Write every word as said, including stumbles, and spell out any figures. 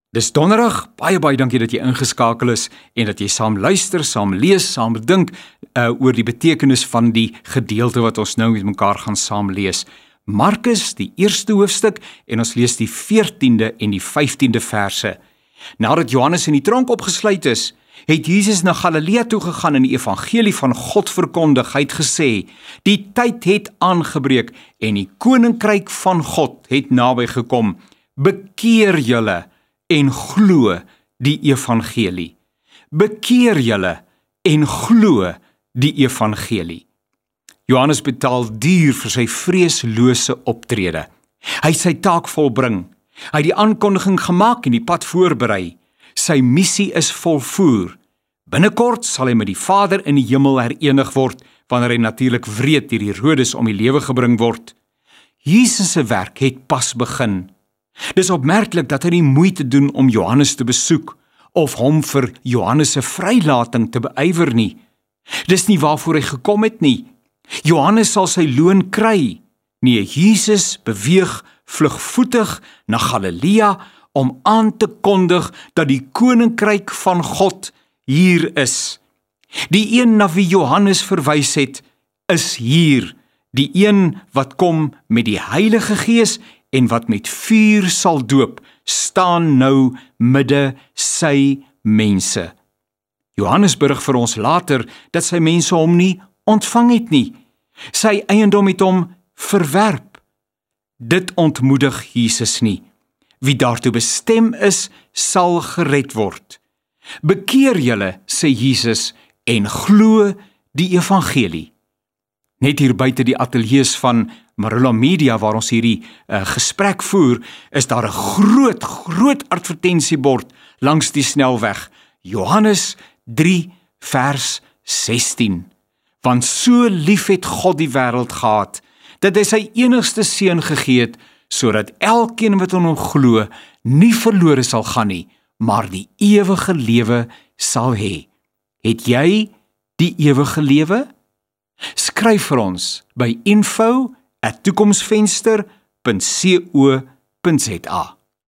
Dis donderdag, baie baie dankie dat jy ingeskakel is en dat jy saam luister, saam lees, saam dink uh, oor die betekenis van die gedeelte wat ons nou met mekaar gaan saam lees. Markus, die eerste hoofstuk, en ons lees die veertiende en die vyftiende verse. Nadat Johannes in die tronk opgesluit is, het Jesus na Galilea toe gegaan en die evangelie van God verkondig. Hy het gesê, die tyd het aangebreek en die koninkryk van God het naby gekom. Bekeer julle en glo die evangelie. Bekeer julle en glo die evangelie. Johannes betaal duur vir sy vreeslose optrede. Hy het sy taak volbring. Hy het die aankondiging gemaak en die pad voorberei. Sy missie is volvoer. Binnekort sal hy met die Vader in die hemel herenig word, wanneer hy natuurlik wreed deur Herodes om die lewe gebring word. Jesus se werk het pas begin. Dis opmerklik dat hy nie moeite doen om Johannes te besoek of hom vir Johannes se vrylating te beywer nie. Dis nie waarvoor hy gekom het nie. Johannes sal sy loon kry. Nee, Jesus beweeg vlugvoetig na Galilea om aan te kondig dat die koninkryk van God hier is. Die een na wie Johannes verwys het, is hier. Die een wat kom met die Heilige Gees en wat met vuur sal doop, staan nou midde sy mense. Johannes berig vir ons later dat sy mense hom nie ontvang het nie. Sy eiendom het hom verwerp. Dit ontmoedig Jesus nie. Wie daartoe bestem is, sal gered word. Bekeer julle, sê Jesus, en glo die evangelie. Net hier buite die ateljee's van Marula Media, waar ons hierdie uh, gesprek voer, is daar 'n groot, groot advertensiebord langs die snelweg. Johannes drie vers sestien. Want so lief het God die wêreld gehad, dat hy sy enigste seun gegee het, sodat elkeen wat in hom glo, nie verlore sal gaan nie, maar die ewige lewe sal hê. Het jy die ewige lewe? Skryf vir ons by info at toekomsvenster punt co punt za.